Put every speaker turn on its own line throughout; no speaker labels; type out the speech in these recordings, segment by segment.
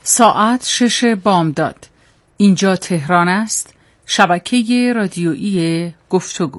ساعت 6 بامداد. اینجا تهران است. شبکه رادیویی گفتگو.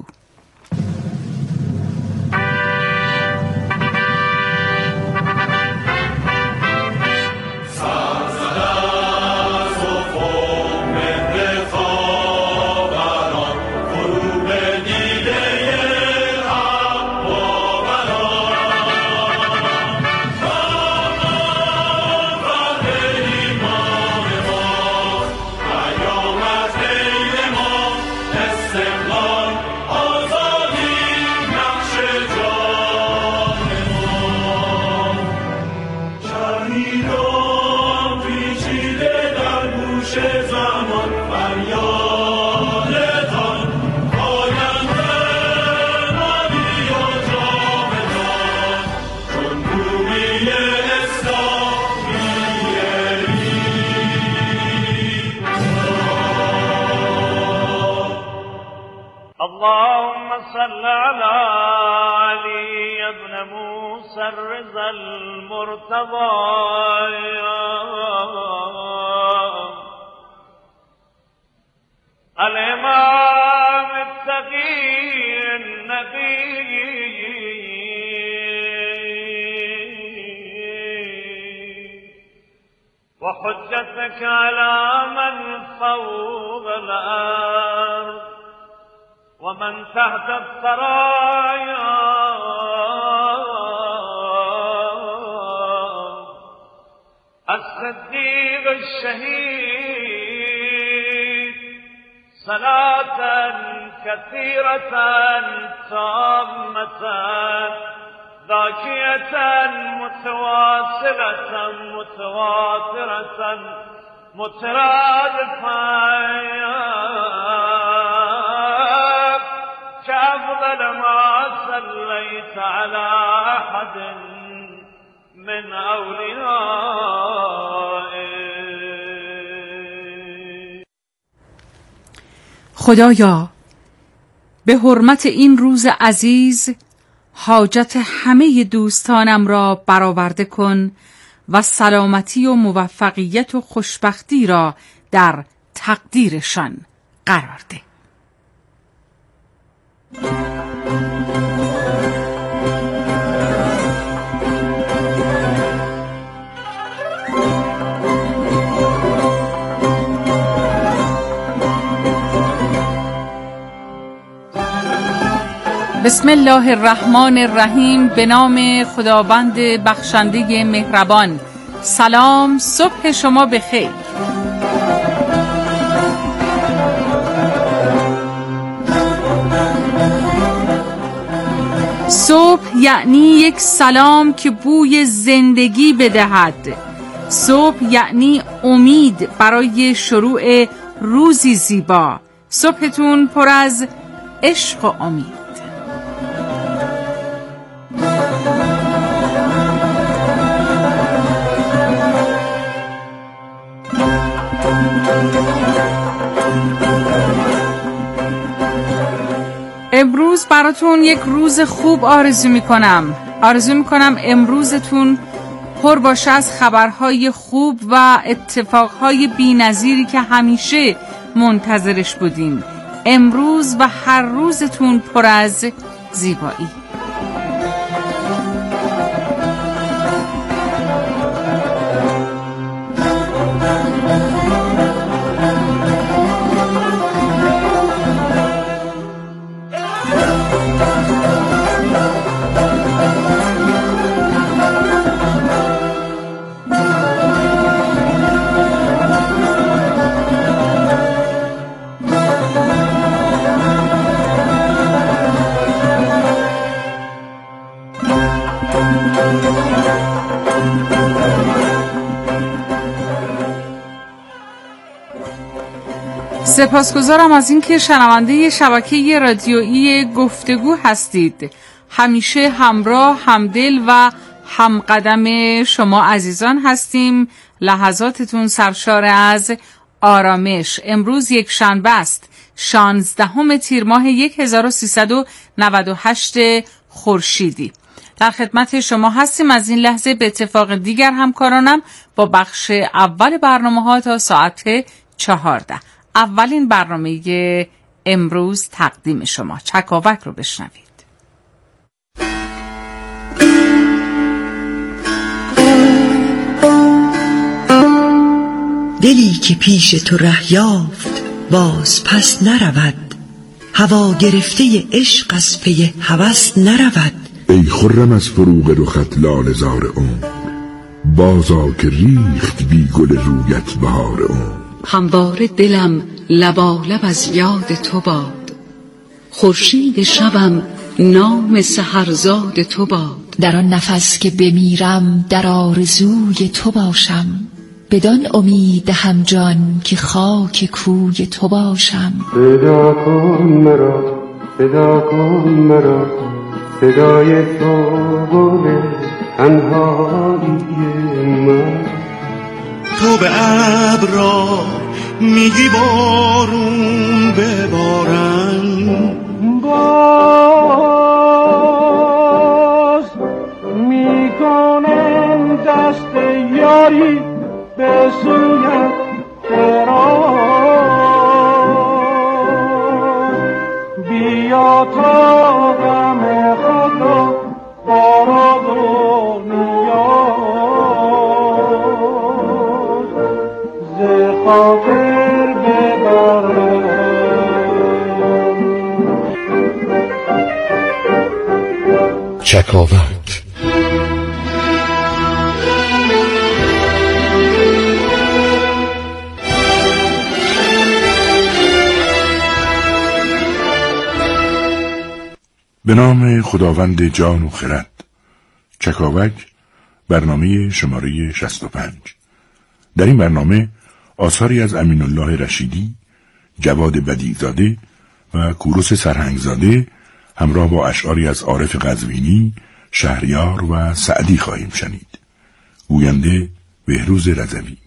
اللهم صل على علي بن موسى الرضا المرتضى الإمام التقي النبي وحجتك على من فوق الأرض ومن تحت الثرايا الصديق الشهيد صلاة كثيرة تامة ذاكية متواصلة متواترة مترادفة كأفضل ما صليت على أحد من أوليائك.
خدایا به حرمت این روز عزیز حاجت همه دوستانم را برآورده کن و سلامتی و موفقیت و خوشبختی را در تقدیرشان قرار ده. بسم الله الرحمن الرحیم. به نام خداوند بخشنده مهربان. سلام، صبح شما بخیر. صبح یعنی یک سلام که بوی زندگی بدهد. صبح یعنی امید برای شروع روزی زیبا. صبحتون پر از عشق و امید. امروز براتون یک روز خوب آرزو میکنم. امروزتون پر باشه از خبرهای خوب و اتفاقهای بی‌نظیری که همیشه منتظرش بودیم. امروز و هر روزتون پر از زیبایی. سپاسگزارم از اینکه شنونده شبکه رادیویی گفتگو هستید. همیشه همراه، همدل و همقدم شما عزیزان هستیم. لحظاتتون سرشار از آرامش. امروز یک شنبه است، 16 تیر ماه 1398 خورشیدی. در خدمت شما هستیم از این لحظه به اتفاق دیگر همکارانم با بخش اول برنامه‌ها تا ساعت 14. اولین برنامه امروز تقدیم شما چکاوک رو بشنوید.
دلی که پیش تو ره یافت باز پس نرود، هوا گرفته عشق از پی هوس نرود.
ای خرم از فروغ رخت لاله زار عمر، بازا که ریخت بی گل رویت بهار عمر.
همواره دلم لبالب از یاد تو باد، خورشید شبم نام سحرزاد تو باد.
در آن نفس که بمیرم در آرزوی تو باشم، بدان امید دهم جان که خاک کوی تو باشم.
صدا کن مرا، صدا کن مرا، صدای تو گل تنهایی من.
تو به ابر را میگی بارون ببارم،
باز میکنم دست یاری به سویت دراز. بیا تا غم خود را بارد و نیاز ز خاطر ببرم.
چکاوک به نام خداوند جان و خرد. چکاوک برنامه شماره 65. در این برنامه آثاری از امین الله رشیدی، جواد بدیع‌زاده و کوروش سرهنگزاده همراه با اشعاری از عارف قزوینی، شهریار و سعدی خواهیم شنید. گوینده بهروز رضوی.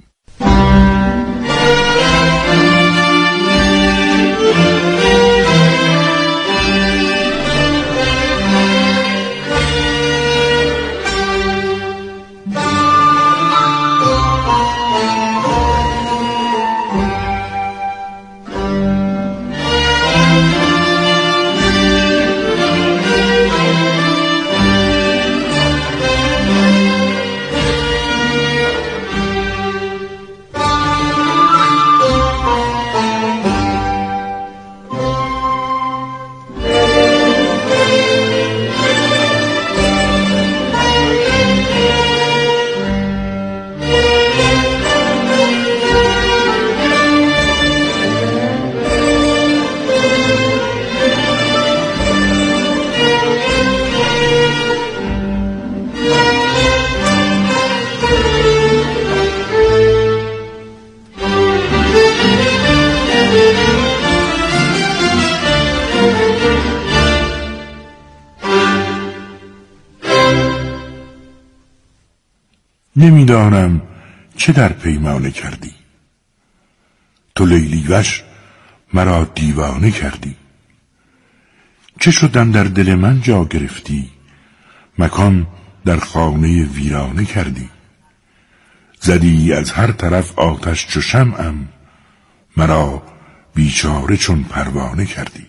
نمیدانم چه در پیمانه کردی، تو لیلی وش مرا دیوانه کردی. چه شدم در دل من جا گرفتی، مکان در خانه ویرانه کردی. زدی از هر طرف آتش چو شمعم، مرا بیچاره چون پروانه کردی.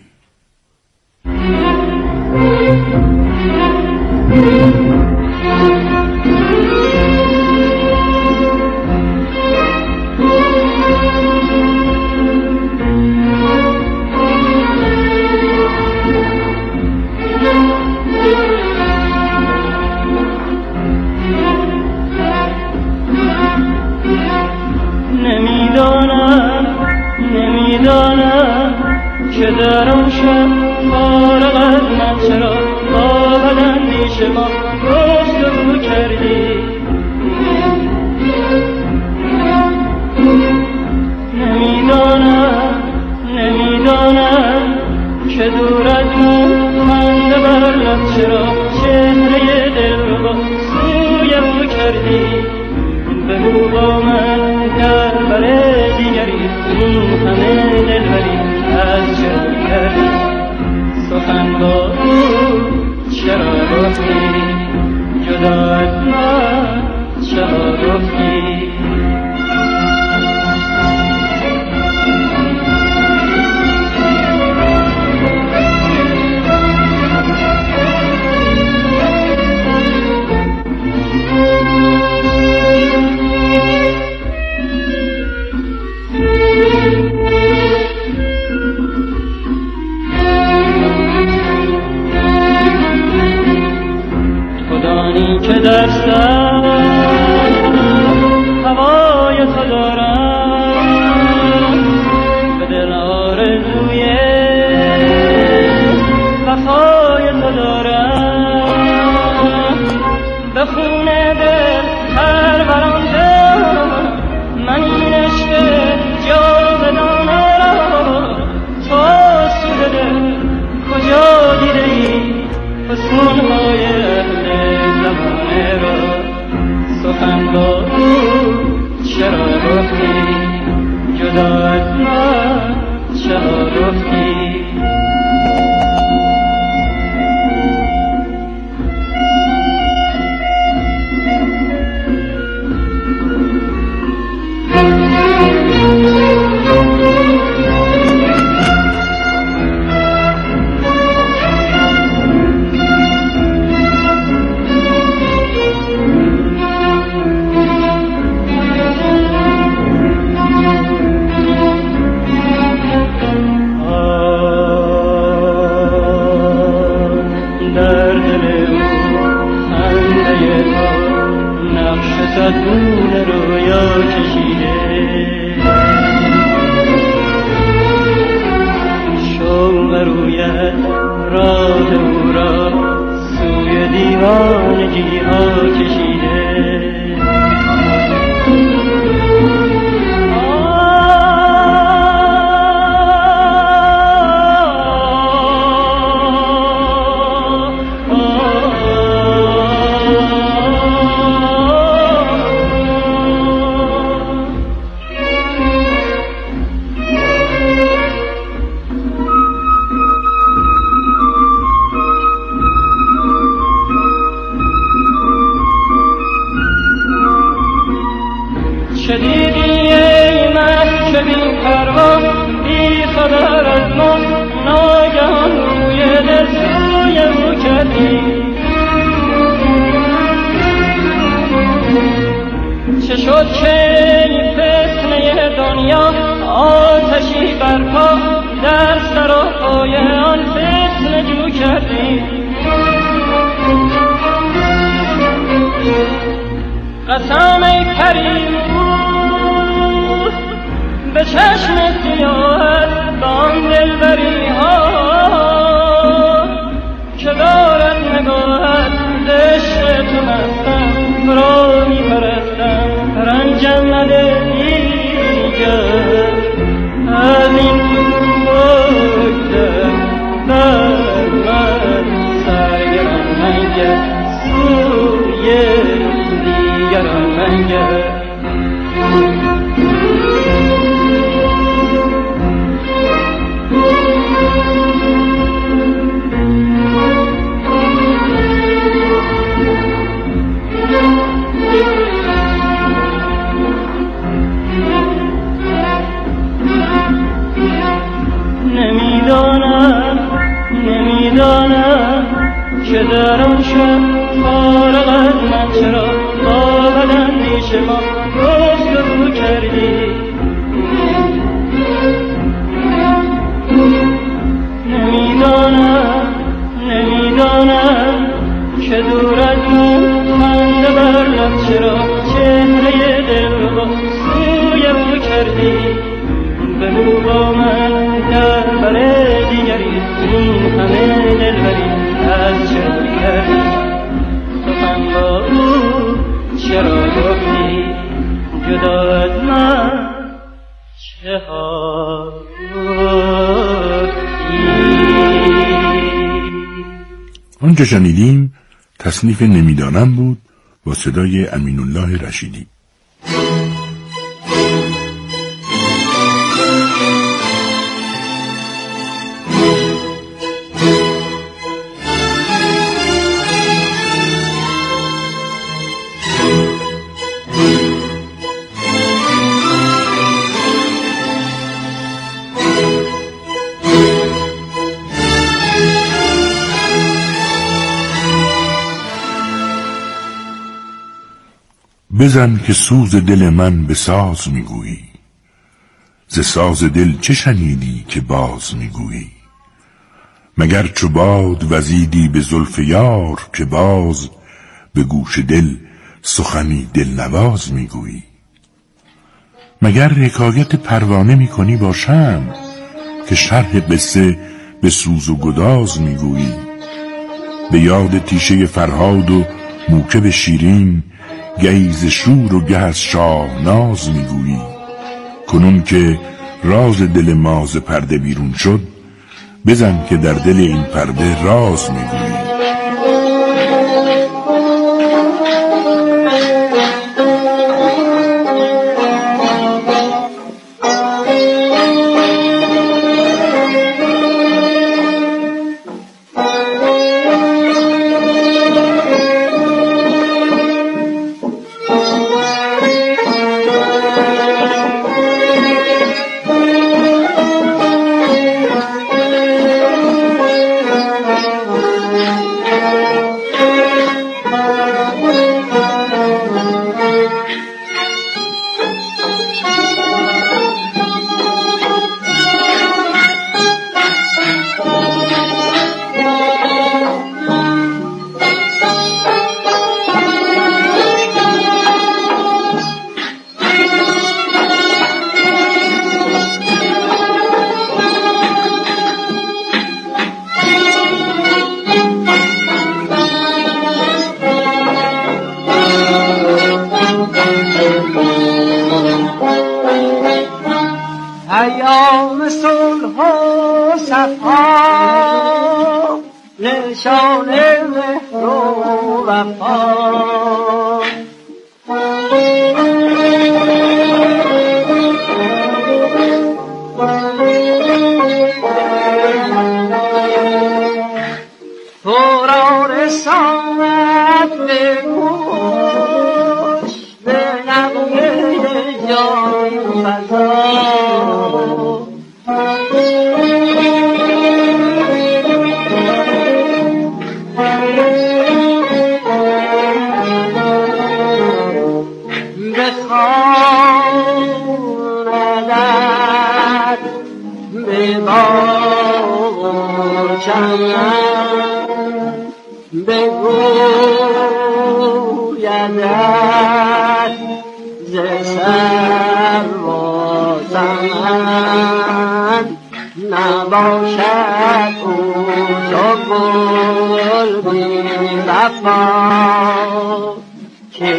نمیدانم که در آن شب فارغ از من چرا با بداندیش ما گفتگو کردی. نمیدانم که دور از من خنده بر لب چرا چهره دل رو با سوی او کردی. بگو با من در بر دیگری این همه دلبری از چرا کردی. سخن با او چرا گفتی. جدا از من چرا گفتی؟ که در سر هوای تو دارم، به دل آرزوی وفای تو دارم، به خون دل پروراندم من این عشق جاودانه را. تو سوی دل کجا دیده ای فسونهای زمانه را؟ سخن با او چرا گفتی؟ جدا از من چرا گفتی؟ صدگون رویا کشیده، شوق رویت راه او را سوی دیوانگی ها کشیده. شدیدی ای من که بی پروا بی خبر از ما ناگهان روی دل سوی او کردی. چه شد که این فتنه دنیا آتشی برپا در سراهای آن فتنه جو کردی؟ قسم ای کریم به چشم سیاهت به آن دلبری ها که دارد نگاهت ز عشق تو مستم، را می پرستم رنجم نده دیگر از این بگذر بر من سرگران منگر سوی دیگران منگر. نمیدانم که در آن شب فارغ از من چرا با بداندیش ما گفتگو کردی. نمیدانم که دور از من خنده بر لب چرا چهره دلربا سوی او کردی. بگو با من در بر دیگری این همه دلبری از چرا کردی؟ سخن با او چرا گفتی؟ جدا از من چرا گفتی؟
آنچه شنیدیم تصنیف نمیدانم بود با صدای امین‌الله رشیدی. بزن که سوز دل من به ساز میگویی، ز ساز دل چه شنیدی که باز میگویی؟ مگر چو باد وزیدی به زلف یار، که باز به گوش دل سخنی دلنواز میگویی؟ مگر حکایت پروانه میکنی با شمع، که شرح قصه به سوز و گداز میگویی؟ به یاد تیشه فرهاد و موکب شیرین، گه ز شور و گه از شاه ناز میگویی؟ کنون که راز دل ما ز پرده بیرون شد، بزن که در دل این پرده راز میگویی.
ایام صلح و صفا، نشان مهر و وفا. تو را رساند به گوش، به نغمه جان فزا. بخواندت به باغ و چمن، بگویدت ز سرو و سمن. نباشد او تو گل بی وفا، که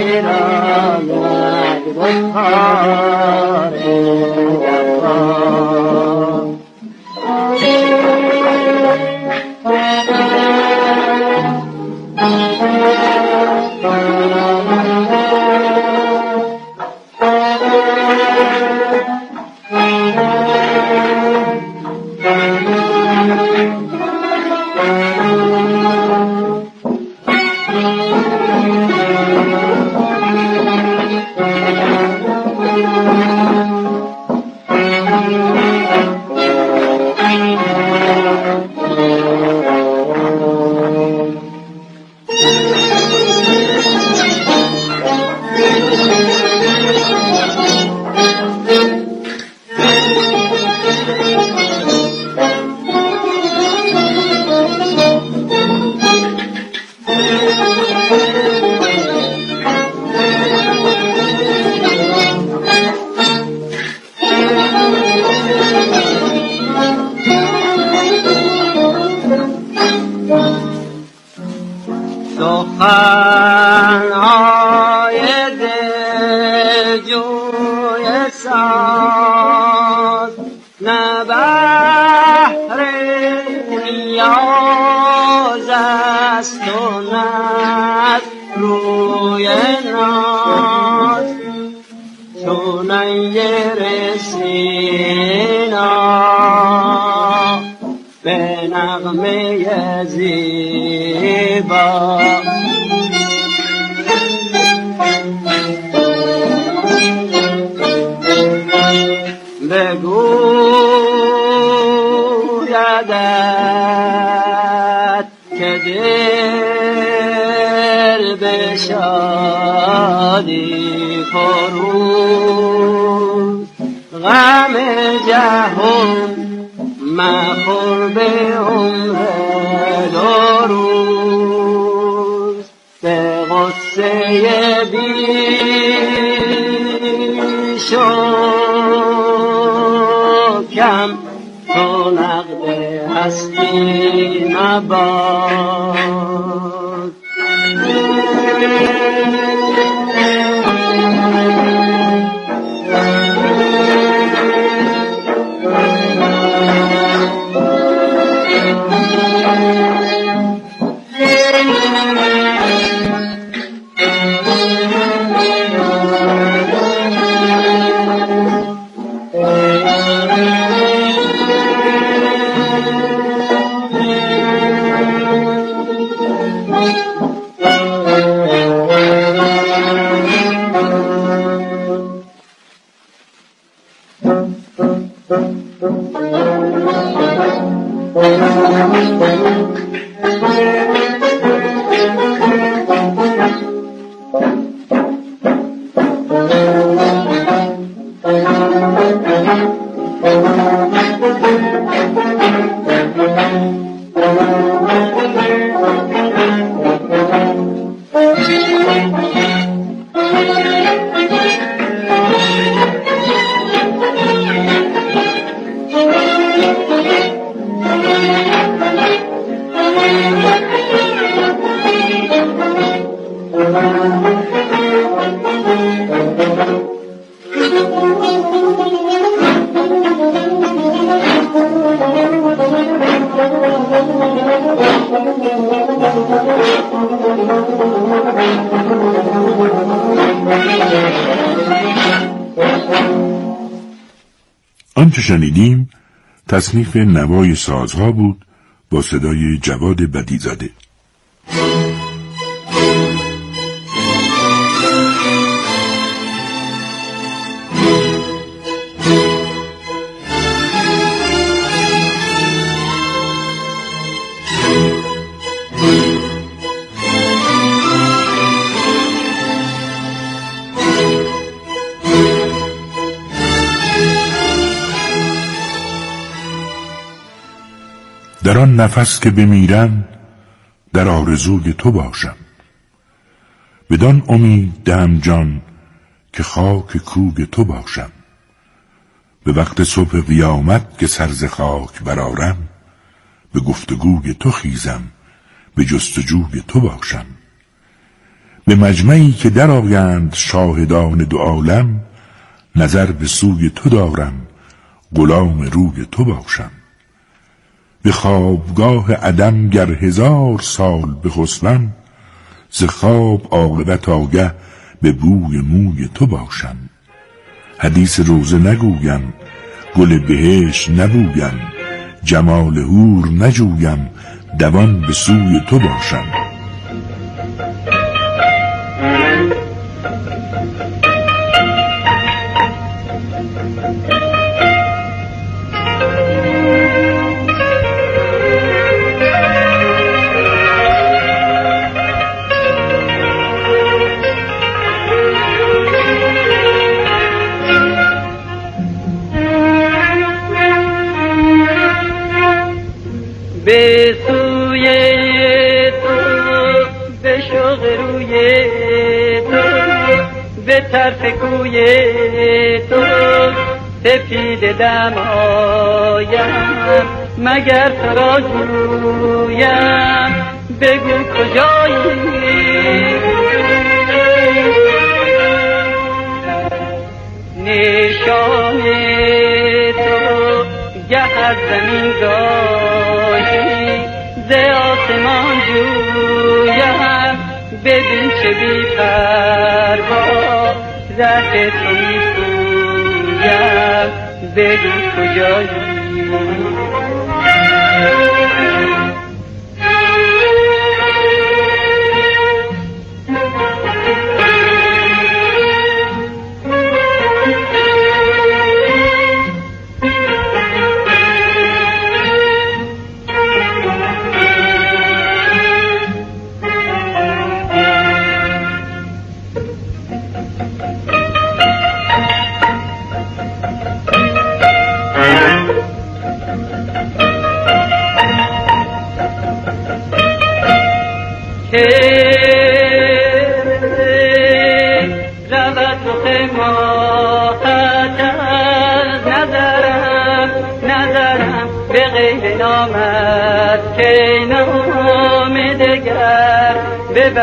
میراند به کار وفا. سخنهای دلجوی ساز، نه بهر نیاز است و نه روی ناز. چونین رسینا به نغمه زیبا، بگویدت که دل بشاد دادی فروز غم جهان مخور به عمر دو روز به غصه بیشکم تو نقد هستی مباد
آنچه شنیدیم تصنیف نوای سازها بود با صدای جواد بدیزاده. در آن نفس که بمیرم در آرزوی تو باشم، بدان امید دهم جان که خاک کوی تو باشم. به وقت صبح قیامت که سر ز خاک برآرم، به گفتگوی تو خیزم به جستجوی تو باشم. به مجمعی که درآیند شاهدان دو عالم، نظر به سوی تو دارم غلام روی تو باشم. به خوابگاه عدم گر 1000 سال بخسبم، ز خواب عاقبت آگه به بوی موی تو باشم. حدیث روزه نگویم گل بهشت نبویم، جمال حور نجویم دوان به سوی تو باشم.
به سوی تو به شوق روی تو به طرف کوی تو سپید دم آیم، مگر تو را جویم بگو کجایی. نشان تو گه از زمین گاهی ز آسمان جویم، ببین چه بی پروا ره تو می پویم بگو کجایی.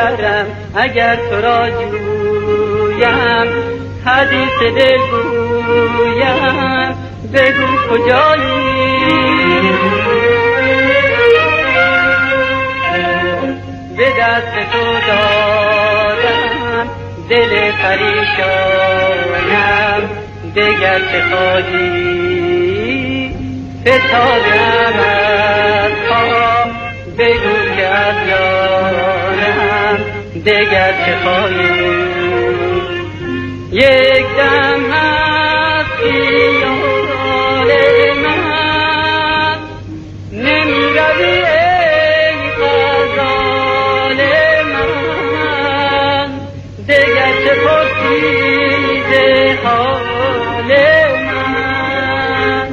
ببرم اگر تو را جویم، حدیث دل گویم بگو کجایی. به دست تو دارم دل پریشانم، دگر چه خواهی فتادم از پا، بگو که از یارم دگر چه خواهی. یک دم از خیال من نمی روی ای غزال من، دگر چه پرسی ز حال من.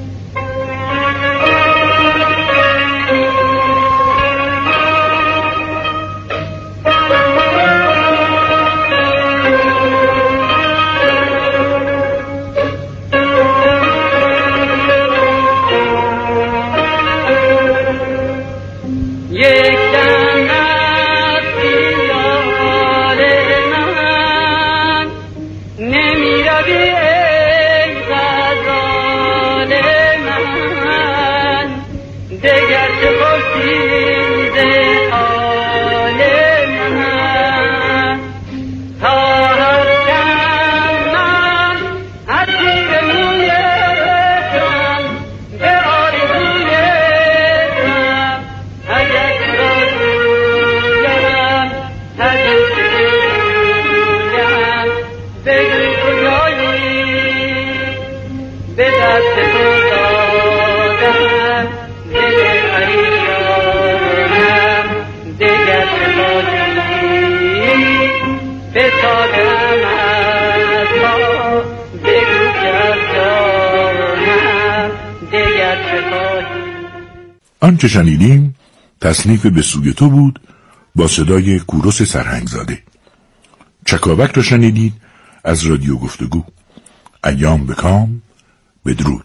آنچه شنیدیم تصنیف به سوی تو بود با صدای کوروش سرهنگزاده. چکاوک را شنیدید از رادیو گفتگو. ایام به کام، بدرود.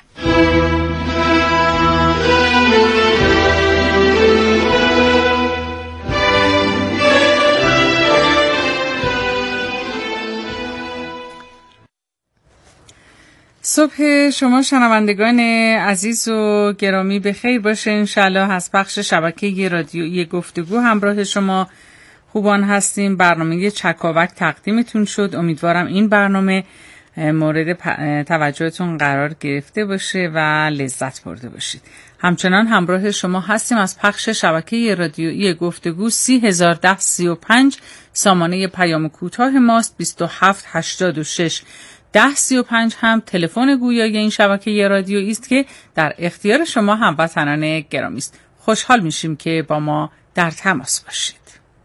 صبح شما شنوندگان عزیز و گرامی به خیر باشه. انشالله از پخش شبکه رادیویی گفتگو همراه شما خوبان هستیم. برنامه چکاوک تقدیمتون شد. امیدوارم این برنامه مورد توجهتون قرار گرفته باشه و لذت برده باشید. همچنان همراه شما هستیم از پخش شبکه رادیویی گفتگو 301035 سامانه پیام کوتاه ماست. 2786 1035 هم تلفن گویای این شبکه رادیویی است که در اختیار شما هموطنان گرامی است. خوشحال میشیم که با ما در تماس باشید.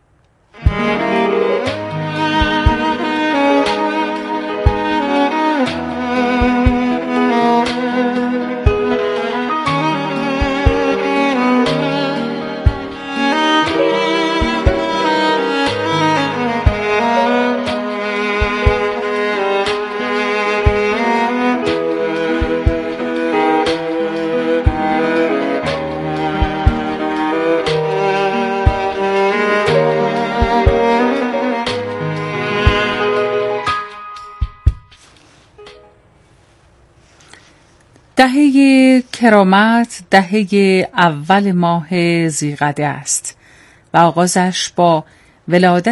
دهه کرامت دهه اول ماه ذیقعده است و آغازش با ولادت